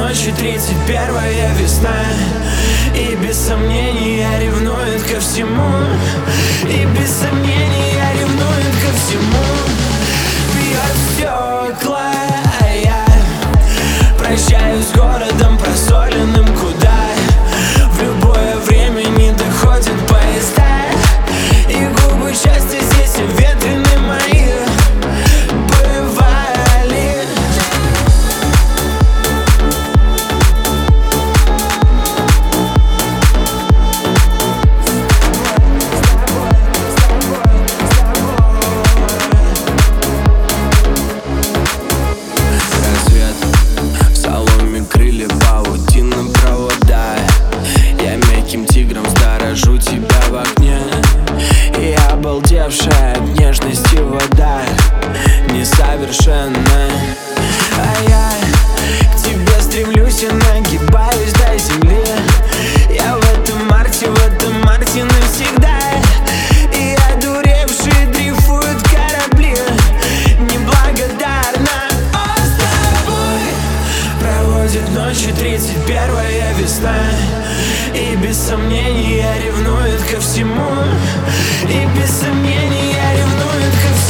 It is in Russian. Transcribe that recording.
ночи 31-я весна. И без сомнения ревнует ко всему. И без сомнения ревнует ко всему. Бьет стекла, а я прощаюсь с городом просоленным, куда в любое время не доходят поезда. И губы счастья здесь ветрены мои бывали. Рассвет, в соломе крылья, паутина провода. Я мягким тигром сторожу тебя в окне. И обалдевшая от нежности вода несовершенна. А я к тебе стремлюсь и нагибаюсь до земли. Я в этом марте навсегда. И одуревшие дрейфуют корабли неблагодарно. С тобой проводит ночи 31-я весна. И без сомнения ревнует ко всему. И без сомнения ревнует ко всему.